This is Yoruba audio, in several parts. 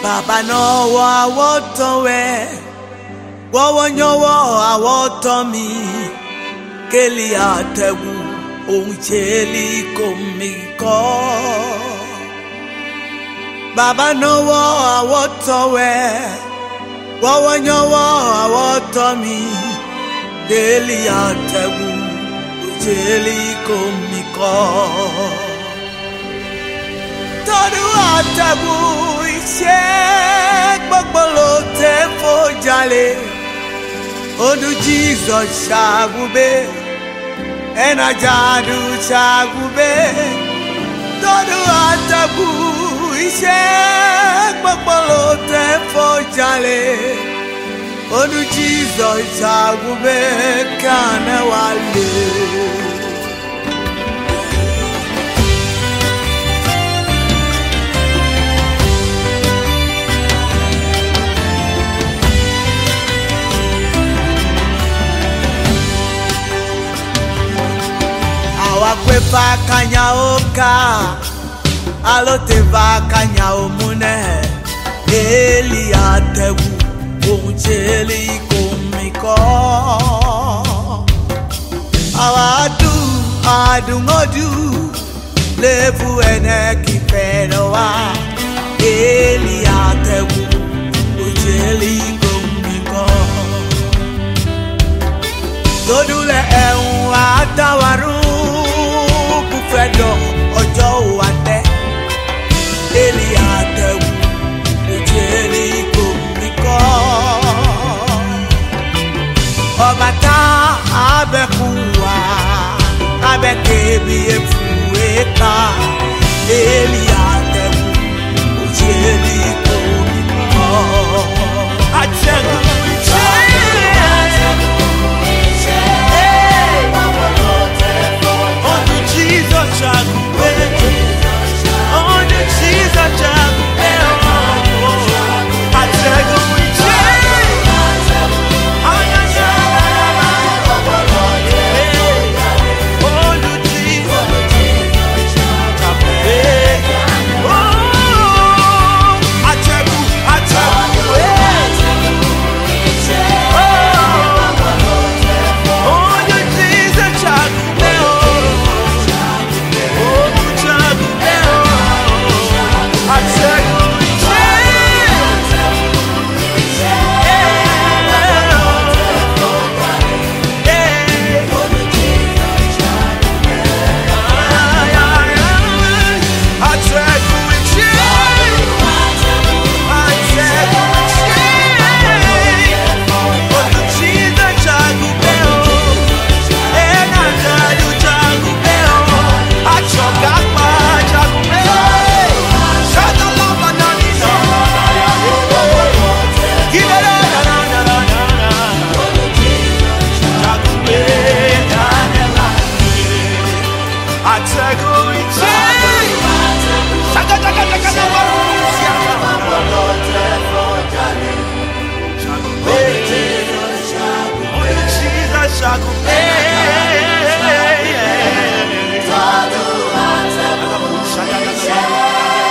Baba no wa wotowe wo nyowo awotomi keli atewu oncheli komiko Baba no wa awotowe wo nyowo awotomi keli atewu oncheli komiko Todo atewu ise gbogbo lo te fojale Odu Jesus shagube Enajadu shagube Todo atewu ise gbogbo lo te fojale Odu Jesus shagube kana wale Wakwe va kanya oka alote va kanya omune eli atewu oncheli komiko awadu adungodu levu ene kifenoa eli atewu oncheli komiko dodule enwa atawaru Fedo ojo wate eli atewu ejeli komiko Obata abekuwa abekebi efueka eli atewu ejeli komiko Achego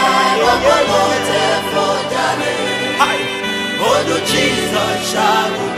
Jesus,